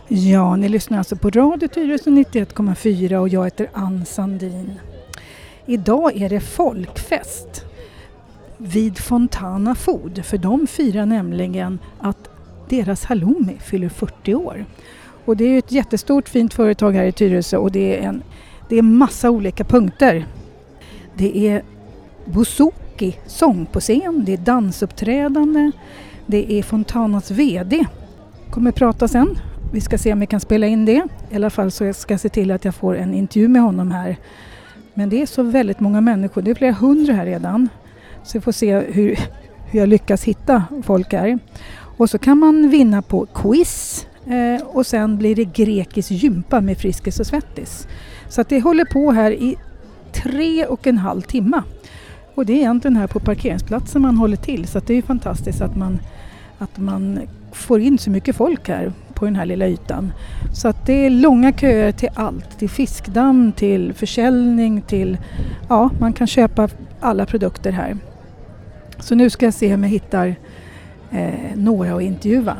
Ja, ni lyssnar alltså på Radio Tyresö 91,4 och jag heter Ann Sandin. Idag är det folkfest vid Fontana Food, för de firar nämligen att deras halloumi fyller 40 år. Och det är ett jättestort fint företag här i Tyresö och det är massa olika punkter. Det är bouzouki, sång på scen, det är dansuppträdande, det är Fontanas vd. Kommer prata sen. Vi ska se om vi kan spela in det. I alla fall så ska jag se till att jag får en intervju med honom här. Men det är så väldigt många människor. Det är flera hundra här redan. Så vi får se hur jag lyckas hitta folk här. Och så kan man vinna på quiz. Och sen blir det grekisk gympa med Friskis och Svettis. Så att det håller på här i 3,5 timmar. Och det är egentligen här på parkeringsplatsen man håller till. Så att det är fantastiskt att man får in så mycket folk här på den här lilla ytan. Så att det är långa köer till allt. Till fiskdamm, till försäljning, till... Ja, man kan köpa alla produkter här. Så nu ska jag se om jag hittar några att intervjua.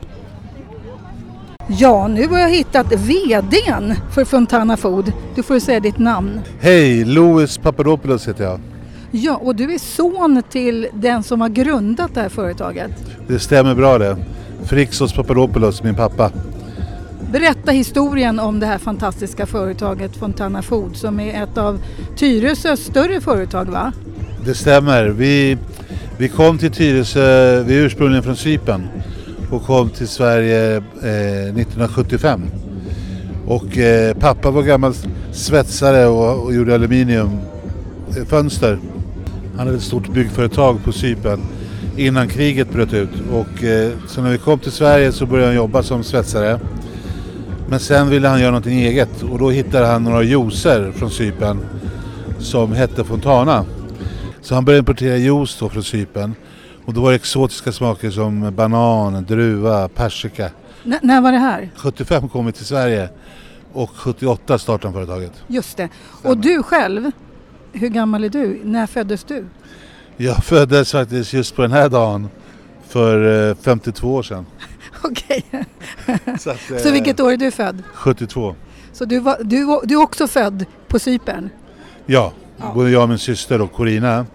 Ja, nu har jag hittat vdn för Fontana Food. Du får säga ditt namn. Hej, Louis Papadopoulos heter jag. Ja, och du är son till den som har grundat det här företaget. Det stämmer bra det. Friskis Papadopoulos, min pappa. Berätta historien om det här fantastiska företaget Fontana Food som är ett av Tyresös större företag, va? Det stämmer. Vi kom till Tyresö, vi är ursprungligen från Cypern och kom till Sverige 1975. Och pappa var gammal svetsare och gjorde aluminiumfönster. Han hade ett stort byggföretag på Cypern innan kriget bröt ut. Och så när vi kom till Sverige så började han jobba som svetsare. Men sen ville han göra någonting eget och då hittade han några juicer från Cypern som hette Fontana. Så han började importera juice då från Cypern. Och då var det exotiska smaker som banan, druva, persika. När var det här? 75 kom vi till Sverige och 78 startade företaget. Just det. Och du själv, hur gammal är du? När föddes du? Jag föddes faktiskt just på den här dagen för 52 år sedan. Okej. Så vilket år är du född? 72. Så du är också född på Cypern? Ja, både jag och min syster och Corina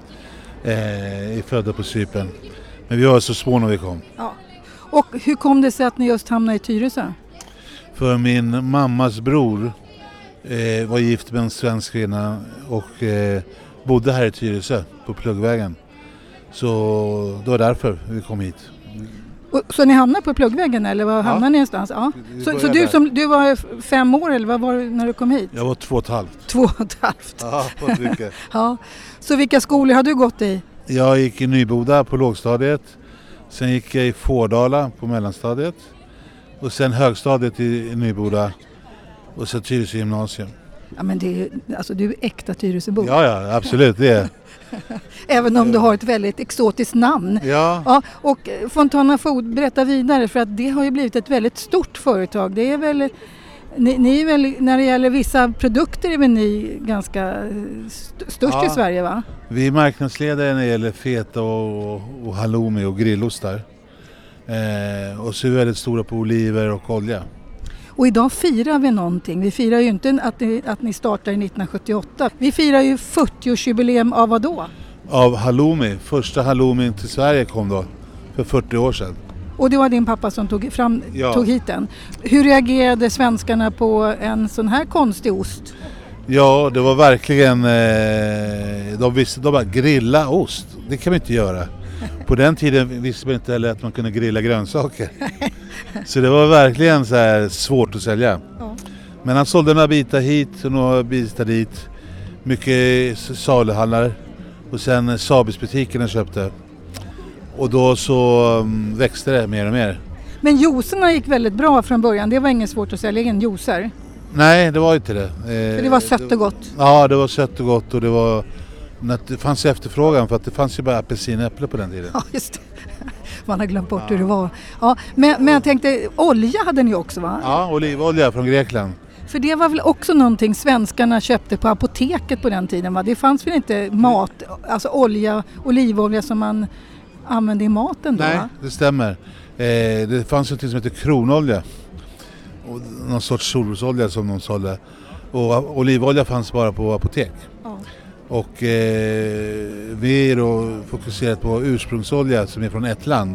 är födda på Cypern. Men vi var så små när vi kom. Ja. Och hur kom det sig att ni just hamnade i Tyresö? För min mammas bror var gift med en svensk kvinna och bodde här i Tyresö på Pluggvägen. Så det var därför vi kom hit. Så ni hamnade på Pluggvägen eller var hamnade ni någonstans? Ja. Så du var 5 år eller vad var du när du kom hit? Jag var 2,5. 2,5? Ja, vad mycket. Ja. Så vilka skolor har du gått i? Jag gick i Nyboda på lågstadiet. Sen gick jag i Fårdala på mellanstadiet. Och sen högstadiet i Nyboda. Och så Tyresö gymnasium. Ja, men du är äkta Tyresöbo. Ja, absolut det är. Även om du har ett väldigt exotiskt namn. Ja. Och Fontana Food, berätta vidare för att det har ju blivit ett väldigt stort företag. Det är väl, ni är väl, när det gäller vissa produkter är väl ni ganska störst i Sverige, va? Vi är marknadsledare när det gäller feta och halloumi och grillostar. Och så är vi väldigt stora på oliver och olja. Och idag firar vi någonting. Vi firar ju inte att ni startade 1978. Vi firar ju 40-årsjubileum av vad då? Av halloumi. Första halloumin till Sverige kom då för 40 år sedan. Och det var din pappa som tog hit den. Hur reagerade svenskarna på en sån här konstig ost? Ja, det var verkligen... De bara grilla ost. Det kan man inte göra. På den tiden visste man inte heller att man kunde grilla grönsaker. Så det var verkligen så här svårt att sälja. Ja. Men han sålde några bitar hit och några bitar dit. Mycket saluhandlare. Och sen Sabisbutikerna köpte. Och då så växte det mer och mer. Men juicerna gick väldigt bra från början. Det var inget svårt att sälja egen juicer. Nej, det var inte det. För det var sött och gott. Ja, det var sött och gott och det fanns efterfrågan för att det fanns ju bara apelsinäpple på den tiden. Ja, just det. Man har glömt bort hur det var. Ja, men jag tänkte, olja hade ni också, va? Ja, olivolja från Grekland. För det var väl också någonting svenskarna köpte på apoteket på den tiden, va? Det fanns väl inte olivolja som man använde i maten då? Nej, va? Det stämmer. Det fanns något som heter kronolja. och någon sorts solrosolja som de sålde. Och olivolja fanns bara på apotek. Ja. Och vi är då fokuserat på ursprungsolja som är från ett land.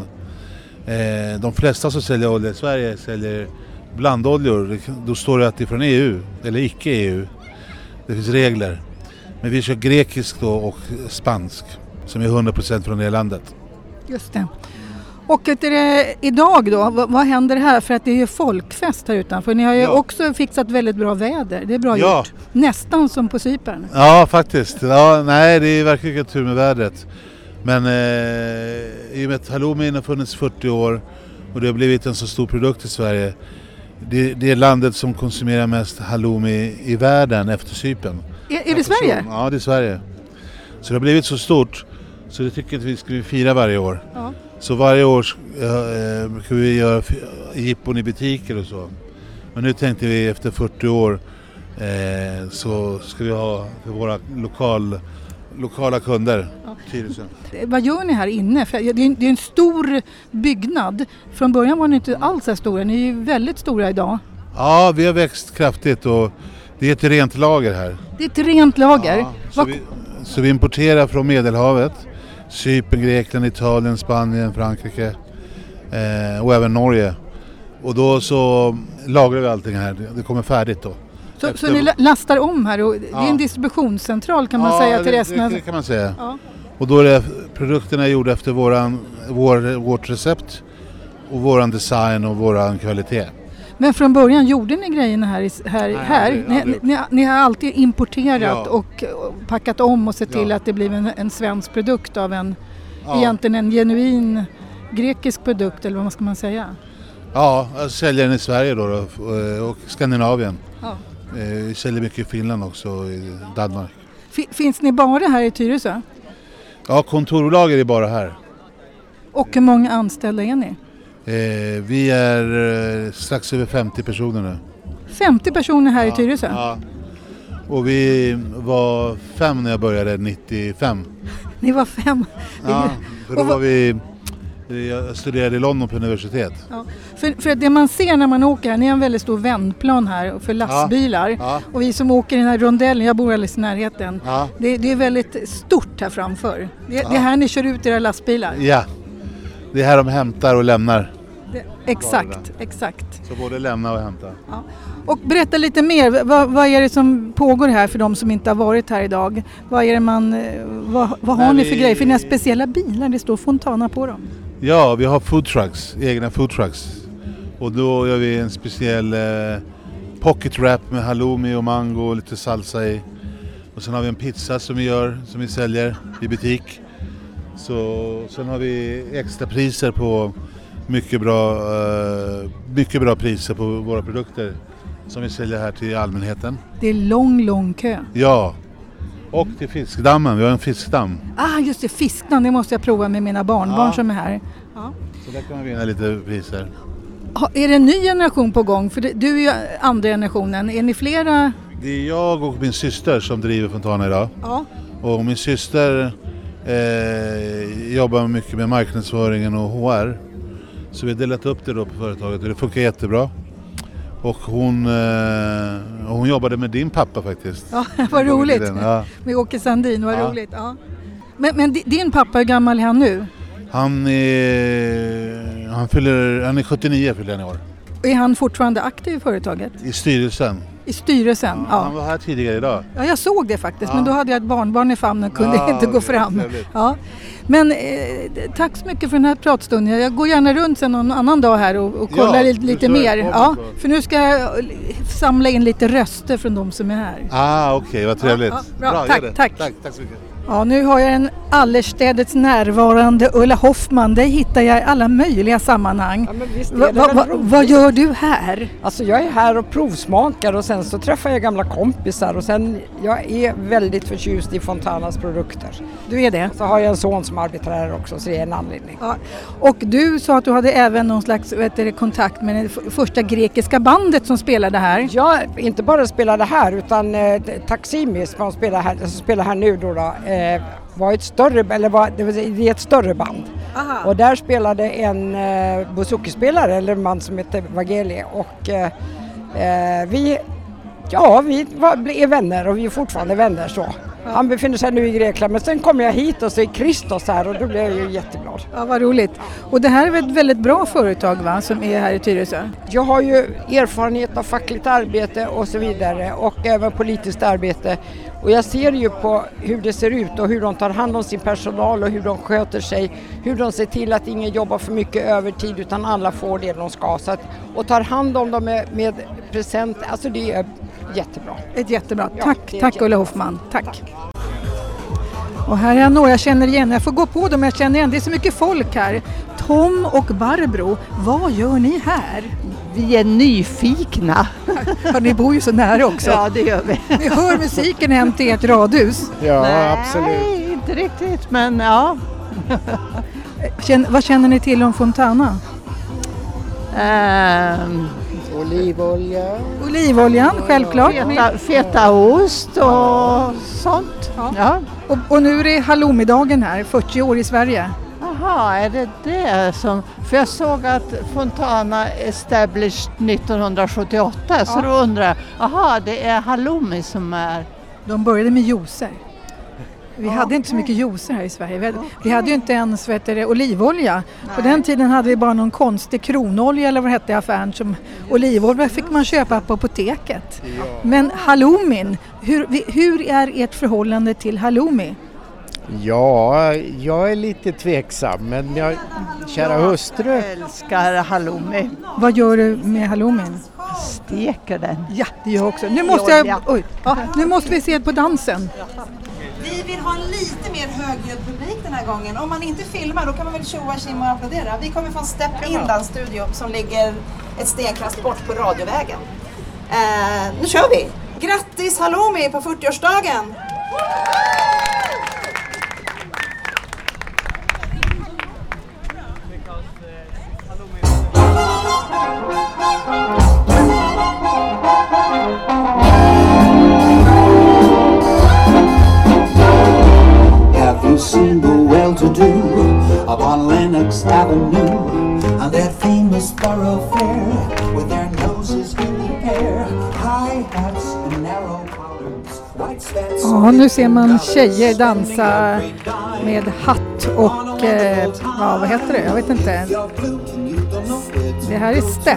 De flesta som säljer olja i Sverige säljer blandoljor. Då står det att det är från EU eller icke-EU. Det finns regler. Men vi kör grekisk då och spansk som är 100% från det landet. Just det. Och idag då, vad händer här? För att det är ju folkfest här utanför. Ni har ju också fixat väldigt bra väder. Det är bra gjort. Nästan som på Cypern. Ja, faktiskt. Ja, nej, det är verkligen tur med vädret. Men i och med att halloumin har funnits 40 år och det har blivit en så stor produkt i Sverige. Det är landet som konsumerar mest halloumi i världen efter Cypern. Är det Sverige? Ja, det är Sverige. Så det har blivit så stort så det tycker att vi ska fira varje år. Ja. Så varje år ska vi göra jippon i butiker och så. Men nu tänkte vi efter 40 år så ska vi ha för våra lokala kunder. Ja. Vad gör ni här inne? För det är en stor byggnad. Från början var ni inte alls så stora. Ni är ju väldigt stora idag. Ja, vi har växt kraftigt och det är ett rent lager här. Det är ett rent lager? Ja, så vi importerar från Medelhavet. Cypern, Grekland, Italien, Spanien, Frankrike och även Norge. Och då så lagrar vi allting här. Det kommer färdigt då. Så ni lastar om här och det är en distributionscentral kan man säga till resten? Det kan man säga. Ja. Och då är produkterna gjorda efter vårt recept och våran design och våran kvalitet. Men från början gjorde ni grejerna här? Ni har alltid importerat och packat om och sett till att det blir en svensk produkt av egentligen en genuin grekisk produkt eller vad ska man säga? Ja, jag säljer den i Sverige då och Skandinavien. Ja. Vi säljer mycket i Finland också och i Danmark. Finns ni bara här i Tyresö? Ja, kontorlager är bara här. Och hur många anställda är ni? Vi är strax över 50 personer nu. 50 personer här i Tyresö? Ja. Och vi var 5 när jag började 95. Ni var 5? Ja, för då jag studerade i London på universitet. Ja. För det man ser när man åker här, ni har en väldigt stor vändplan här för lastbilar. Ja. Och vi som åker i den här rondellen, jag bor alldeles i närheten. Ja. Det är väldigt stort här framför. Det är här ni kör ut era lastbilar. Ja, det är här de hämtar och lämnar. Exakt. Så både lämna och hämta. Ja. Och berätta lite mer, vad är det som pågår här för de som inte har varit här idag? Vad har ni för grejer? För ni har speciella bilar, det står Fontana på dem. Ja, vi har egna food trucks. Och då gör vi en speciell pocket wrap med halloumi och mango och lite salsa i. Och sen har vi en pizza som vi säljer i butik. Sen har vi extra priser på mycket bra priser på våra produkter som vi säljer här till allmänheten. Det är lång kö. Ja, och till fiskdammen. Vi har en fiskdamm. Just det, fiskdamm. Det måste jag prova med mina barnbarn som är här. Ja. Så där kan man vinna lite priser. Är det en ny generation på gång? För du är ju andra generationen. Är ni flera? Det är jag och min syster som driver Fontana idag. Ja. Och min syster jobbar mycket med marknadsföringen och HR. Så vi har delat upp det då på företaget och det funkar jättebra. Och hon jobbade med din pappa faktiskt. Ja, vad roligt. Med Åke Sandin, vad roligt. Ja. Men din pappa, hur gammal är han nu? Han är 79 fyller han i år. Är han fortfarande aktiv i företaget? I styrelsen. I styrelsen, ja. Han var här tidigare idag. Ja, jag såg det faktiskt, men då hade jag ett barnbarn i famnen och kunde inte gå fram. Ja. Men tack så mycket för den här pratstunden. Jag går gärna runt sen någon annan dag här och kollar lite mer. Ja, för nu ska jag samla in lite röster från de som är här. Okej, vad trevligt. Bra, tack så mycket. Ja, nu har jag en allestädes närvarande Ulla Hoffman. Det hittar jag i alla möjliga sammanhang. Ja, vad gör du här? Alltså jag är här och provsmakar och sen så träffar jag gamla kompisar och sen jag är väldigt förtjust i Fontanas produkter. Du är det? Så har jag en son som arbetar här också så det är en anledning. Ja. Och du sa att du hade även någon slags kontakt med det första grekiska bandet som spelade här. Ja, inte bara spelade här utan Taximis som spelar här nu då. Var ett större, det är ett större band. Aha. Och där spelade en bouzouki-spelare eller en man som heter Vageli och Vi är vänner och vi är fortfarande vänner så. Han befinner sig nu i Grekland, men sen kommer jag hit och så är Christos här och då blir jag ju jätteglad. Ja, vad roligt. Och det här är ett väldigt bra företag, va, som är här i Tyresö? Jag har ju erfarenhet av fackligt arbete och så vidare och även politiskt arbete. Och jag ser ju på hur det ser ut och hur de tar hand om sin personal och hur de sköter sig. Hur de ser till att ingen jobbar för mycket övertid utan alla får det de ska. Och tar hand om dem med present, alltså det är jättebra. Jättebra. Ja, Tack Ulla Hoffman. Tack. Och här är några jag känner igen. Jag får gå på dem, jag känner igen. Det är så mycket folk här. Tom och Barbro, vad gör ni här? Vi är nyfikna. Ja, ni bor ju så nära också. Ja, det gör vi. Vi hör musiken hem till ert radhus. Ja, Nej, absolut. Nej, inte riktigt, men ja. Vad känner ni till om Fontana? Olivolja. Olivoljan, självklart. Fetaost och sånt. Ja. Och nu är det halloumidagen här, 40 år i Sverige. Jaha, är det som... För jag såg att Fontana established 1978, så då undrar jag, jaha, det är halloumi som är... De började med juicer. Vi hade inte så mycket juicer här i Sverige. Vi hade ju inte ens olivolja. På den tiden hade vi bara någon konstig kronolja eller vad det hette i affären. Som olivolja fick man köpa på apoteket. Ja. Men halloumin, hur är ert förhållande till halloumi? Ja, jag är lite tveksam, men kära hustru. Jag älskar halloumi. Vad gör du med halloumin? Steker den. Ja, det gör jag också. Nu måste vi se på dansen. Vi vill ha en lite mer högljudd publik den här gången. Om man inte filmar, då kan man väl tjoa, kimma och applådera. Vi kommer från Step In dansstudio som ligger ett stenkast bort på Radiovägen. Nu kör vi! Grattis halloumi på 40-årsdagen! Have you seen the well-to-do upon Lenox Avenue, and that famous thoroughfare with their noses in the air, high hats and narrow collars, white spats? Ja, nu ser man tjejer dansa med hatt och vad heter det? Jag vet inte. Det här är step.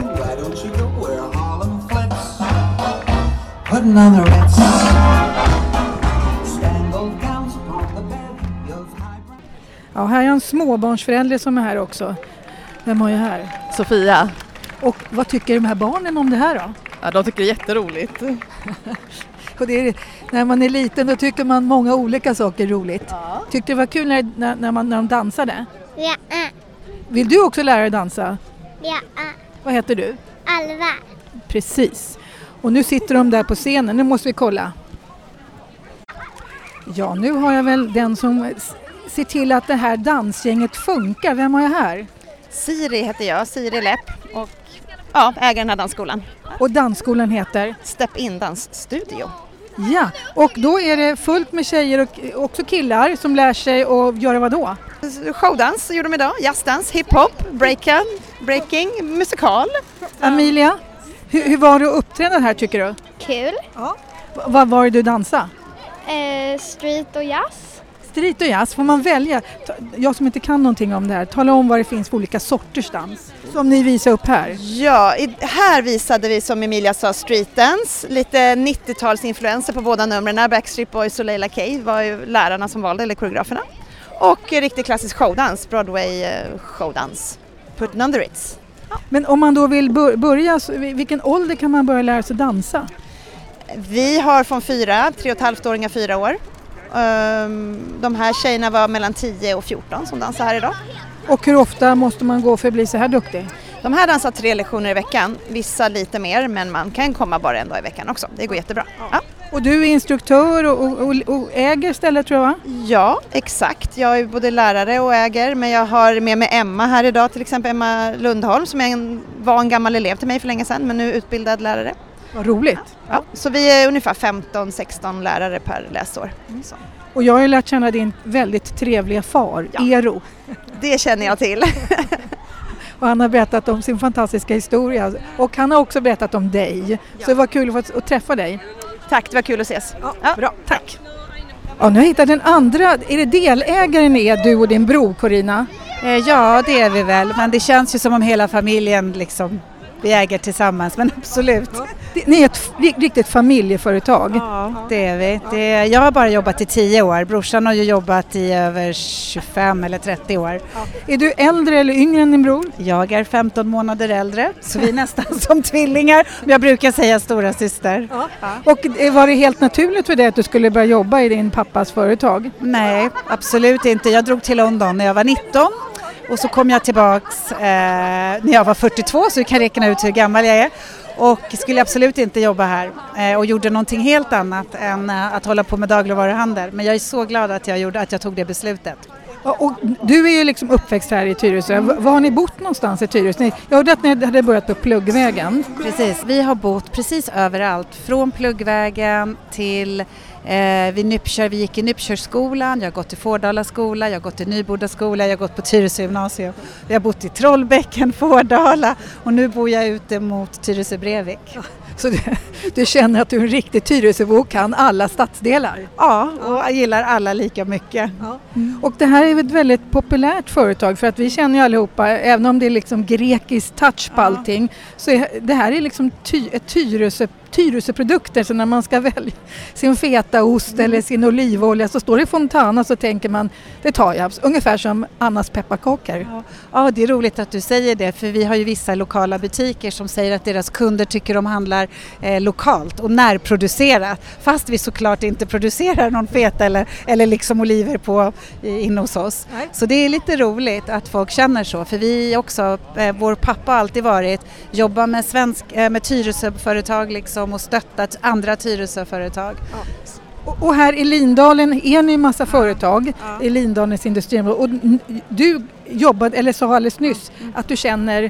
Ja, här är en småbarnsförälder som är här också. Vem har jag här? Sofia. Och vad tycker de här barnen om det här då? Ja, de tycker det är jätteroligt. Och när man är liten då tycker man många olika saker är roligt. Ja. Tyckte det var kul när de dansade? Ja. Vill du också lära dig dansa? Ja. Vad heter du? Alva. Precis. Och nu sitter de där på scenen. Nu måste vi kolla. Ja, nu har jag väl den som ser till att det här dansgänget funkar. Vem har jag här? Siri heter jag, Siri Lepp, och äger den här dansskolan. Och dansskolan heter? Step In dansstudio. Ja, och då är det fullt med tjejer och också killar som lär sig att göra vad då? Showdans gjorde de idag, jazzdans, hiphop, breaking, musikal. Amelia, hur var det att uppträda här tycker du? Kul. Ja. Vad var det du dansade? Street och jazz. Street och jazz, får man välja? Jag som inte kan någonting om det här, tala om vad det finns för olika sorters dans som ni visar upp här. Ja, här visade vi som Emilia sa street dance, lite 90-talsinfluenser på båda numren. Backstreet Boys och Leila K var ju lärarna som valde, eller koreograferna. Och riktigt klassisk showdans, Broadway showdans, Putting on the Ritz. Ja. Men om man då vill börja, vilken ålder kan man börja lära sig dansa? Vi har från 3,5-åringar 4 år. De här tjejerna var mellan 10 och 14 som dansar här idag. Och hur ofta måste man gå för att bli så här duktig? De här dansar 3 lektioner i veckan, vissa lite mer, men man kan komma bara en dag i veckan också. Det går jättebra. Ja. Och du är instruktör och äger stället tror jag, va? Ja, exakt. Jag är både lärare och äger, men jag har med mig Emma här idag, till exempel Emma Lundholm som var en gammal elev till mig för länge sedan, men nu utbildad lärare. Vad roligt. Ja, så vi är ungefär 15-16 lärare per läsår. Så. Och jag har ju lärt känna din väldigt trevliga far, Eero. Det känner jag till. Och han har berättat om sin fantastiska historia. Och han har också berättat om dig. Så det var kul att träffa dig. Tack, det var kul att ses. Ja, bra, tack. Ja, nu har jag hittat den andra. Är det delägaren är du och din bror, Corina? Ja, det är vi väl. Men det känns ju som om hela familjen liksom, vi äger tillsammans. Men absolut. Ja. Ni är ett riktigt familjeföretag. Ja, det är vi. Jag har bara jobbat i 10 år. Brorsan har ju jobbat i över 25 eller 30 år. Ja. Är du äldre eller yngre än din bror? Jag är 15 månader äldre. Så vi är nästan som tvillingar. Jag brukar säga stora syster. Ja. Och var det helt naturligt för dig att du skulle börja jobba i din pappas företag? Nej, absolut inte. Jag drog till London när jag var 19. Och så kom jag tillbaks när jag var 42, så du kan räkna ut hur gammal jag är. Och skulle absolut inte jobba här och gjorde någonting helt annat än att hålla på med dagligvaruhandel. Men jag är så glad att jag tog det beslutet. Och du är ju liksom uppväxt här i Tyresö. Var har ni bott någonstans i Tyresö? Jag hörde att ni hade börjat på Pluggvägen. Precis, vi har bott precis överallt. Från Pluggvägen till vi gick i Nypkörsskolan, jag har gått i Fårdala skola, jag har gått i Nyboda skola, jag har gått på Tyresö gymnasium. Vi har bott i Trollbäcken, Fårdala och nu bor jag ute mot Tyresö Brevik. Så du känner att du är en riktig Tyresöbo och kan alla stadsdelar? Ja, och jag gillar alla lika mycket. Ja. Och det här är ett väldigt populärt företag för att vi känner ju allihopa, även om det är liksom grekisk touch på allting, så det här är liksom ett Tyresöprodukter, så när man ska välja sin fetaost eller sin olivolja så står det Fontana, så tänker man, det tar jag, ungefär som Annas pepparkakor. Ja, det är roligt att du säger det, för vi har ju vissa lokala butiker som säger att deras kunder tycker de handlar lokalt och närproducerat, fast vi såklart inte producerar någon feta eller liksom oliver inne hos oss. Nej. Så det är lite roligt att folk känner så, för vi också, vår pappa har alltid jobbat med Tyresöföretag liksom, och stöttat andra Tyresöföretag. Ja. Och här i Lindalen är ni en massa företag i Lindalens industriområde. Och du jobbade, eller sa alldeles nyss, att du känner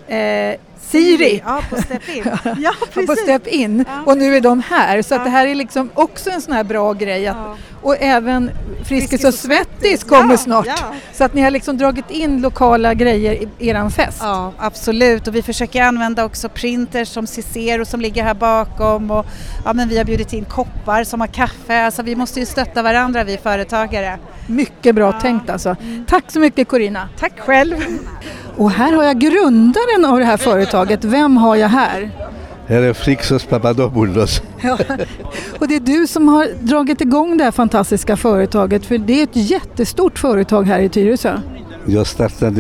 Siri. Ja, på Step In. Ja, precis. På Step In. Ja. Och nu är de här. Så att det här är liksom också en sån här bra grej. Och även Friskis och Svettis kommer snart. Ja. Så att ni har liksom dragit in lokala grejer i eran fest. Ja, absolut. Och vi försöker använda också printers som Cicero som ligger här bakom. Och men vi har bjudit in koppar som har kaffe. Alltså vi måste ju stötta varandra, vi företagare. Mycket bra tänkt alltså. Tack så mycket, Corina. Tack själv. Och här har jag grundaren av det här företaget. Vem har jag här? Här är Frixos Papadopoulos. Ja. Och det är du som har dragit igång det här fantastiska företaget. För det är ett jättestort företag här i Tyresö. Jag startade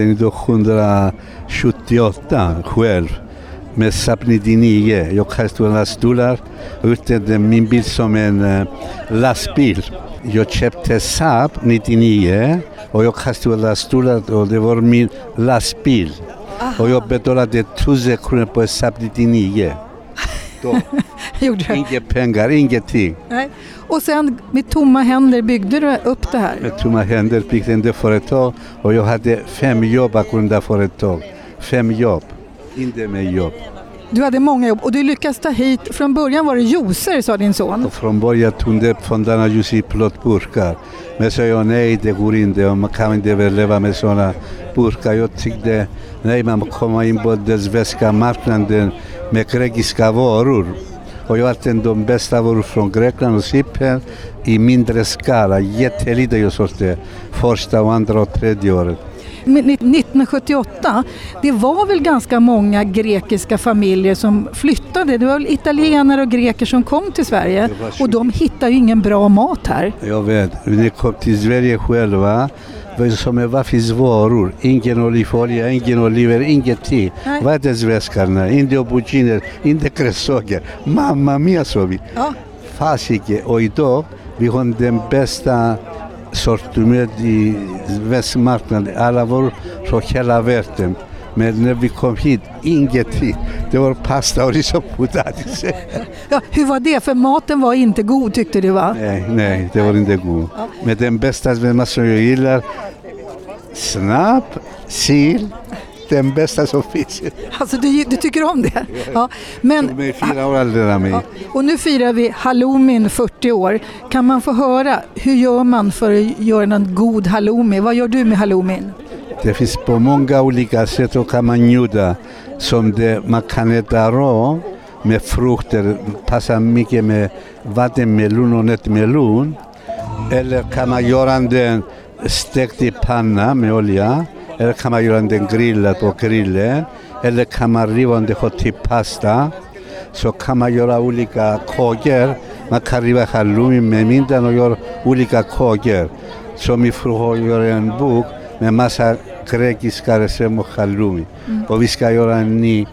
1978 själv med Saab 99. Jag har stora stolar och utnyttjade min bil som en lastbil. Jag köpte Saab 99 och jag har stora stolar och det var min lastbil. Aha. Och jag betalade 1000 kronor på Saab 99. Inga pengar, ingenting. Nej. Och sen med tomma händer byggde du upp det här? Med tomma händer byggde jag det företag och jag hade 5 jobb bakom det företag. 5 jobb, inte med jobb. Du hade många jobb och du lyckades ta hit, från början var det juicer, sa din son. Och från början tog det Fontana ljus i plåtburkar. Men så jag nej, det går inte och man kan inte väl leva med sådana burkar. Jag tyckte nej, man kommer in på den svenska marknaden med grekiska varor. Och jag hade de bästa varor från Grekland och Cypern i mindre skala. Jättelite jag sålde första, andra och tredje året. 1978, det var väl ganska många grekiska familjer som flyttade. Det var väl italienare och greker som kom till Sverige och de hittade ju ingen bra mat här. Jag vet, vi kom till Sverige själva. Vad finns varor? Ingen olivolja, ingen oliver, ingenting. Vad är det svenskarna? Inte auberginer, inte grässaker. Mamma mia, sa vi. Ja. Fasiken. Och idag vi har den bästa sortiment i västmarknaden. Alla varor från hela världen. Men när vi kom hit, ingenting. Det var pasta och ris och potatis. Ja, hur var det? För maten var inte god, tyckte du, va? Nej, det var inte god. Ja. Men den bästa som jag gillar, snabb, sill, den bästa som finns. Alltså du tycker om det? Ja. Men, de är 4 år äldre än mig. Ja. Och nu firar vi halloumin 40 år. Kan man få höra, hur gör man för att göra en god halloumi? Vad gör du med halloumin? Det finns på många olika sätt och kan man njuta. Som det, man kan äta rå med frukter, passar mycket med vattenmelon och nötmelon. Eller kan man göra den stekt i panna med olja. Eller kan man göra den grillad på grillen. Eller kan man riva den till pasta. Så kan man göra olika kakor. Man kan riva halloumi med myntan och göra olika kakor. Så min fru har gjort en bok med massa grekiska recept och halloumi. Och vi ska göra en ny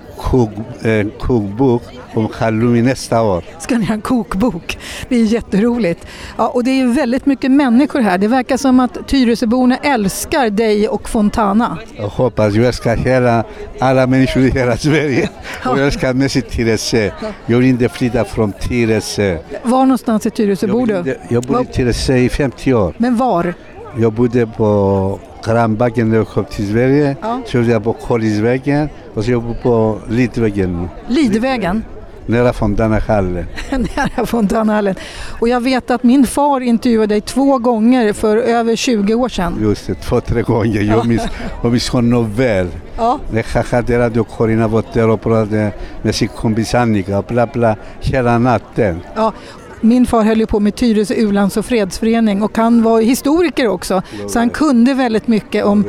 kokbok om halloumi nästa år. Ska ni ha en kokbok? Det är jätteroligt. Ja, och det är väldigt mycket människor här. Det verkar som att Tyresöborna älskar dig och Fontana. Jag hoppas jag ska hela alla människor i hela Sverige. Och jag ska med sig Tyresö. Jag vill inte flytta från Tyresö. Var någonstans i Tyresö bor du? Jag bor i Tyresö i 50 år. Men var? Jag bodde på Grannbacken när jag kom till Sverige. Så jag bodde på Kollisvägen och så jag bodde på Lidvägen. Lidvägen? Nära Fontanahallen. Nära Fontanahallen. Och jag vet att min far intervjuade dig 2 gånger för över 20 år sedan. Just det, 2-3 gånger. Jag minns honom väl. Ja. Jag hade och Corina var där och pratade med sin kompis Annika och bla bla hela natten. Ja. Min far höll ju på med Tyresö U-lands- och fredsförening och han var historiker också. Så han kunde väldigt mycket om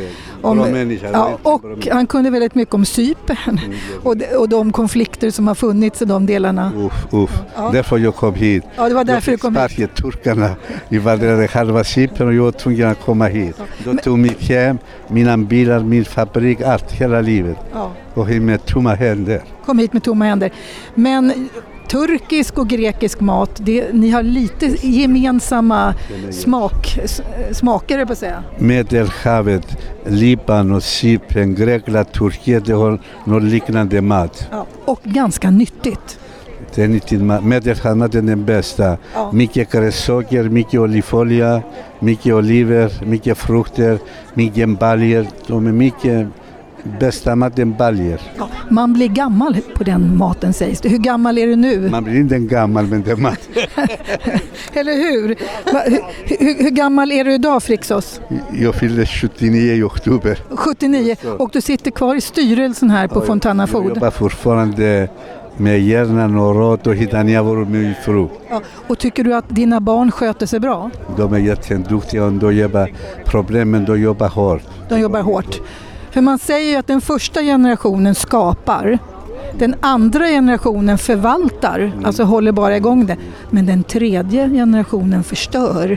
och han kunde väldigt mycket om Cypern och de konflikter som har funnits i de delarna. Ja. Därför jag kom hit. Ja, det var därför du kom hit. Turkarna invaderade halva Cypern och jag var tvungen att komma hit. De tog mitt hem, mina bilar, min fabrik, allt, hela livet. Ja. Och hit med tomma händer. Kom hit med tomma händer. Men turkisk och grekisk mat, ni har lite gemensamma smaker på att säga. Medelhavet, Libanon, Cypern, Grekland, Turkiet, det har något liknande mat. Ja, och ganska nyttigt. Det är nyttigt mat. Medelhavet är den bästa. Ja. Mycket grässocker, mycket olivolja, mycket oliver, mycket frukter, mycket baljer. De är mycket bästa maten baljer. Ja, man blir gammal på den maten sägs det. Hur gammal är du nu? Man blir inte gammal med den maten. Eller hur? Hur gammal är du idag, Frixos? Jag fyllde 79 i oktober. 79 och du sitter kvar i styrelsen här på Fontana Food. Jag jobbar fortfarande med hjärnan och råd och hittar Javor med min fru. Ja, och tycker du att dina barn sköter sig bra? De är jätteduktiga och de jobbar problemen, de jobbar hårt. De jobbar hårt. För man säger ju att den första generationen skapar, den andra generationen förvaltar, alltså håller bara igång det. Men den tredje generationen förstör.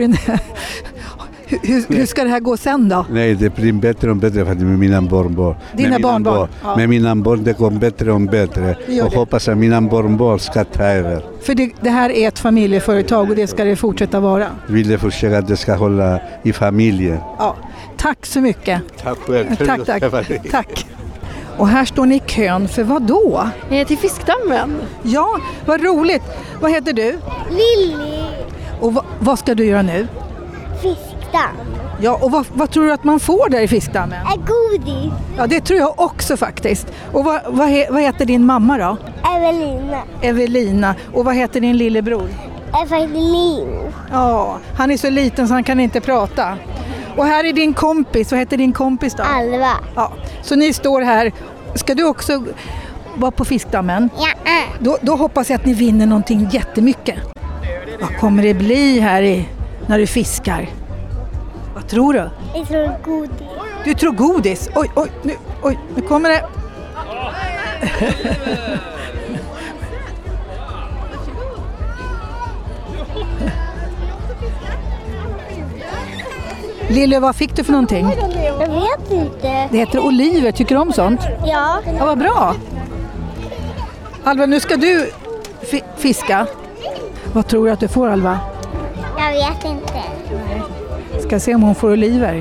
Hur ska det här gå sen då? Nej, det blir bättre och bättre med mina barnbarn. Dina barnbarn? Ja. Med mina barn det går bättre och bättre. Och hoppas att mina barnbarn ska ta över. För det här är ett familjeföretag och det ska det fortsätta vara. Vi vill försöka att det ska hålla i familjen. Ja. Tack så mycket. Tack själv. Tack. Och här står ni i kön för vad då? Till fiskdammen. Ja, vad roligt. Vad heter du? Lilly. Och vad ska du göra nu? Fiskdamm. Ja, och vad tror du att man får där i fiskdammen? Godis. Ja, det tror jag också faktiskt. Och vad heter din mamma då? Evelina. Och vad heter din lillebror? Evelin. Ja, han är så liten så han kan inte prata. Och här är din kompis. Vad heter din kompis då? Alva. Ja, så ni står här. Ska du också vara på fiskdammen? Ja. Då hoppas jag att ni vinner någonting jättemycket. Vad kommer det bli här när du fiskar? Vad tror du? Jag tror godis. Du tror godis? Oj, nu kommer det. Lille, vad fick du för någonting? Jag vet inte. Det heter oliver. Tycker du om sånt? Ja. Ja, vad bra. Alva, nu ska du fiska. Vad tror du att du får, Alva? Jag vet inte. Ska se om hon får oliver.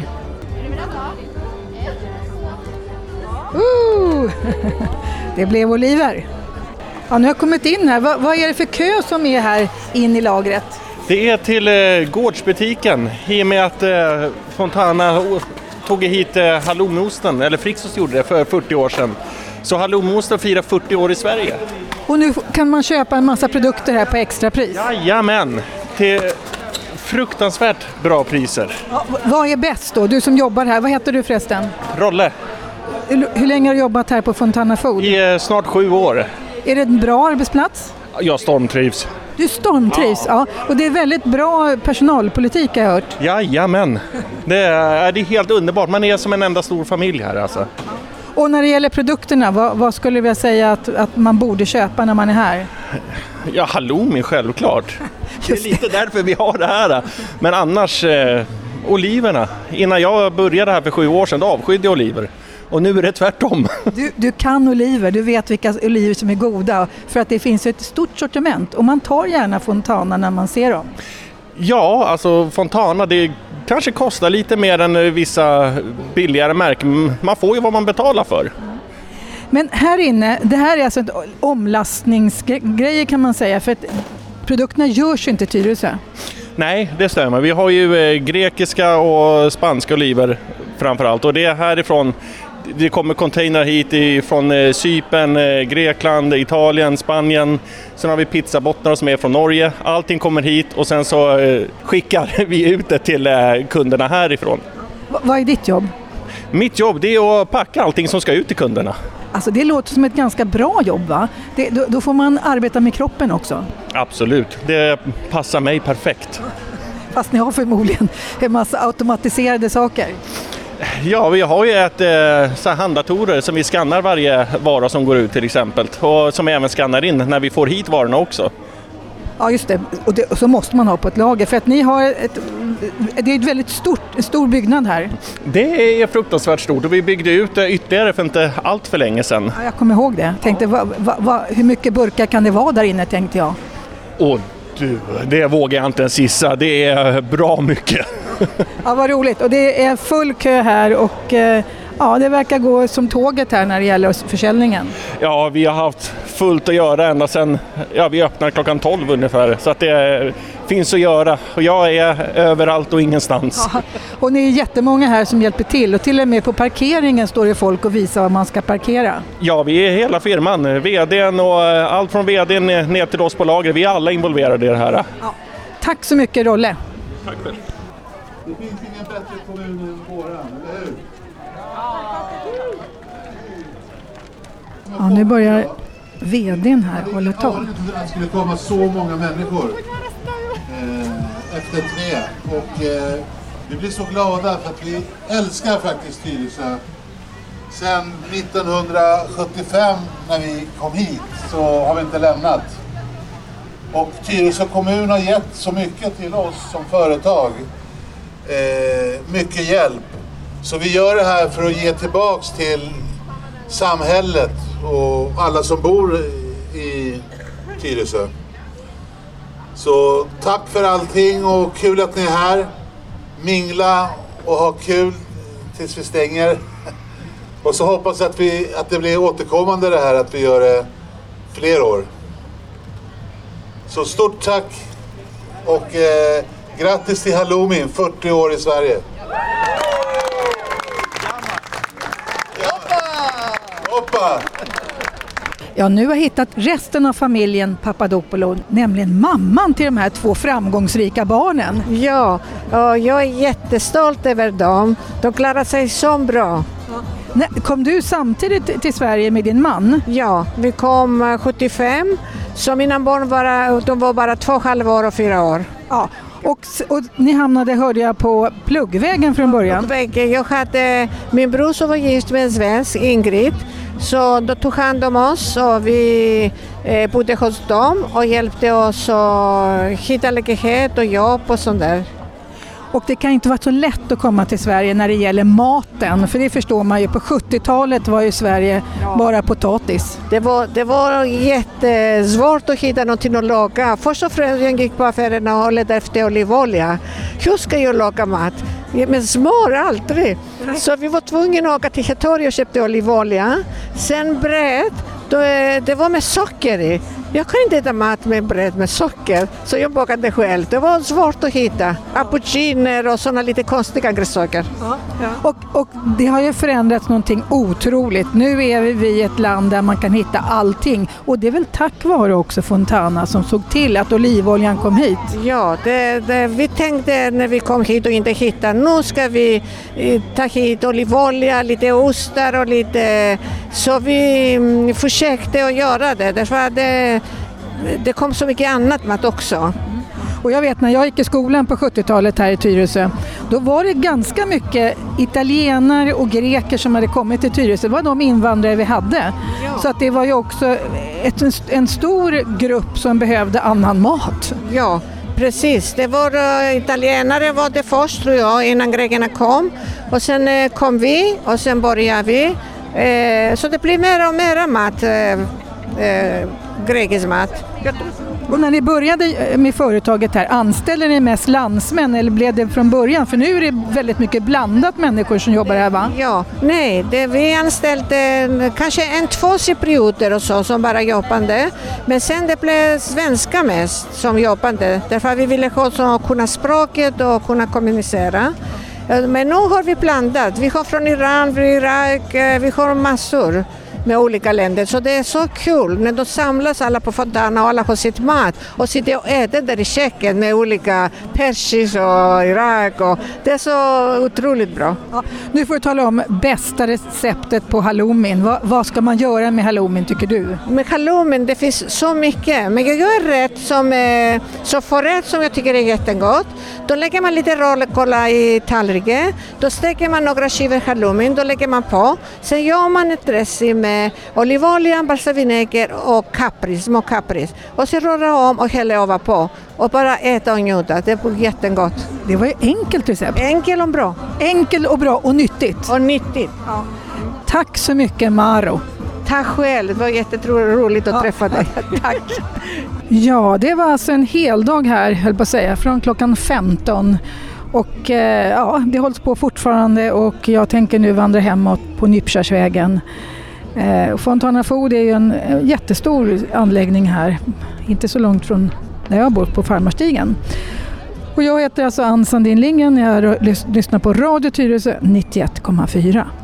Det blev oliver. Ja, nu har jag kommit in här. Vad är det för kö som är här in i lagret? Det är till gårdsbutiken i och med att Fontana tog hit halloumosten, eller Frixos gjorde det för 40 år sedan. Så halloumosten firar 40 år i Sverige. Och nu kan man köpa en massa produkter här på extrapris? Jajamän! Till fruktansvärt bra priser. Ja, vad är bäst då? Du som jobbar här, vad heter du förresten? Rolle. Hur länge har du jobbat här på Fontana Food? I snart 7 år. Är det en bra arbetsplats? Jag stormtrivs. Du stormtrivs, ja. Och det är väldigt bra personalpolitik har jag hört. Jajamän. Det är helt underbart. Man är som en enda stor familj här alltså. Och när det gäller produkterna, vad skulle du vilja säga att man borde köpa när man är här? Ja, halloumi självklart. Det är lite därför vi har det här. Men annars, oliverna. Innan jag började här för 7 år sedan, då avskydde jag oliver. Och nu är det tvärtom. Du kan oliver, du vet vilka oliver som är goda. För att det finns ett stort sortiment. Och man tar gärna Fontana när man ser dem. Ja, alltså Fontana, det kanske kostar lite mer än vissa billigare märken. Man får ju vad man betalar för. Men här inne, det här är alltså ett omlastningsgrejer kan man säga. För att produkterna görs inte i Tyresö. Nej, det stämmer. Vi har ju grekiska och spanska oliver framförallt. Och det är härifrån, det kommer container hit från Cypern, Grekland, Italien, Spanien. Sen har vi pizzabottnar som är från Norge. Allting kommer hit och sen så skickar vi ut det till kunderna härifrån. Vad är ditt jobb? Mitt jobb, det är att packa allting som ska ut till kunderna. Alltså det låter som ett ganska bra jobb, va? Då får man arbeta med kroppen också. Absolut, det passar mig perfekt. Fast ni har förmodligen en massa automatiserade saker. Ja, vi har ju så handdatorer som vi skannar varje vara som går ut till exempel. Och som även skannar in när vi får hit varorna också. Ja, just det. Och så måste man ha på ett lager. För att ni har det är ett väldigt stor byggnad här. Det är fruktansvärt stort och vi byggde ut ytterligare för inte allt för länge sedan. Ja, jag kommer ihåg det. Tänkte, hur mycket burkar kan det vara där inne, tänkte jag. Åh du, det vågar jag inte ens gissa. Det är bra mycket. Ja, vad roligt. Och det är full kö här och ja, det verkar gå som tåget här när det gäller försäljningen. Ja, vi har haft fullt att göra ända sedan vi öppnar klockan 12 ungefär. Så att det finns att göra. Och jag är överallt och ingenstans. Ja, och ni är jättemånga här som hjälper till. Och till och med på parkeringen står det folk och visar var man ska parkera. Ja, vi är hela firman. VDn och allt från VDn ner till oss på lager. Vi är alla involverade i det här. Ja. Tack så mycket, Rolle. Tack själv. Det finns ingen bättre kommun än våran, eller hur? Ja, nu börjar VDn här hålla tal. Jag trodde att det skulle komma så många människor efter 3. Och vi blir så glada för att vi älskar faktiskt Tyresö. Sen 1975 när vi kom hit så har vi inte lämnat. Och Tyresö kommun har gett så mycket till oss som företag. Mycket hjälp. Så vi gör det här för att ge tillbaks till samhället och alla som bor i Tyresö. Så tack för allting och kul att ni är här. Mingla och ha kul tills vi stänger. Och så hoppas jag att det blir återkommande det här, att vi gör det fler år. Så stort tack och grattis till halloumi, 40 år i Sverige. Hoppa! Ja, nu har jag hittat resten av familjen Papadopoulou, nämligen mamman till de här 2 framgångsrika barnen. Ja, och jag är jättestolt över dem. De klarar sig så bra. Kom du samtidigt till Sverige med din man? Ja, vi kom 75. Så mina barn var bara 2 halvår och 4 år. Ja, och ni hamnade, hörde jag, på Pluggvägen från början. Pluggvägen. Jag hade min bror som var gift med en svensk, Ingrid. Så då tog hand om oss och vi bodde hos dem och hjälpte oss att hitta lägenhet och jobb och sånt där. Och det kan inte vara så lätt att komma till Sverige när det gäller maten. För det förstår man ju, på 70-talet var ju Sverige bara potatis. Det var jättesvårt att hitta någonting att laga. Först och främst jag gick på affärerna och letade efter olivolja. Hur ska jag laga mat? Men smör aldrig. Så vi var tvungna att åka till Hetori och köpte olivolja. Sen bröd, det var med socker i. Jag kan inte äta mat med bröd med socker, så jag bakade själv. Det var svårt att hitta. Appucciner och sådana lite konstiga grönsaker. Ja. Och det har ju förändrats någonting otroligt. Nu är vi i ett land där man kan hitta allting. Och det är väl tack vare också Fontana som såg till att olivoljan kom hit? Ja, vi tänkte när vi kom hit och inte hittade. Nu ska vi ta hit olivolja, lite ostar och lite... Så vi försökte att göra det. Därför att det kom så mycket annat mat också. Och jag vet när jag gick i skolan på 70-talet här i Tyresö, då var det ganska mycket italienare och greker som hade kommit till Tyresö. Det var de invandrare vi hade. Ja. Så att det var ju också en stor grupp som behövde annan mat. Ja, precis. Det var italienare var det först tror jag innan grekerna kom. Och sen kom vi och sen började vi. Så det blir mer och mer mat, grekisk mat. Och när ni började med företaget här, anställer ni mest landsmän eller blev det från början? För nu är det väldigt mycket blandat människor som jobbar här, va? Ja, nej, vi anställde kanske 1-2 cyprioter och så som bara jobbande. Men sen det blev svenska mest som jobbande. Därför vi ville kunna språket och kunna kommunicera. Men nu har vi blandat. Vi har från Iran, Irak, vi har massor med olika länder. Så det är så kul när de samlas alla på Fontana och alla har sitt mat och sitter och äter där i köket med olika persis och Irak. Och det är så otroligt bra. Ja, nu får du tala om bästa receptet på halloumin. Vad ska man göra med halloumin tycker du? Med halloumin det finns så mycket. Men jag gör rätt som förrätt som jag tycker är jättegott. Då lägger man lite råkola i tallriken. Då steker man några skivor halloumin. Då lägger man på. Sen gör man ett dressing med olivolja, balsavinäger och små kapris. Och så röra om och hälla över på. Och bara äta och njuta. Det är jättegott. Det var ju enkelt recept. Enkel och bra. Enkel och bra och nyttigt. Och nyttigt. Ja. Tack så mycket Maro. Tack själv. Det var jätteroligt att träffa dig. Tack. Ja, det var alltså en hel dag här, höll på att säga, från klockan 15. Och ja, det hålls på fortfarande och jag tänker nu vandra hemåt på Nypkärsvägen. Fontana Food är ju en jättestor anläggning här, inte så långt från där jag bor på Farmarstigen. Och jag heter alltså Ann Sandin Lingen, jag lyssnar på Radio Tyresö 91,4.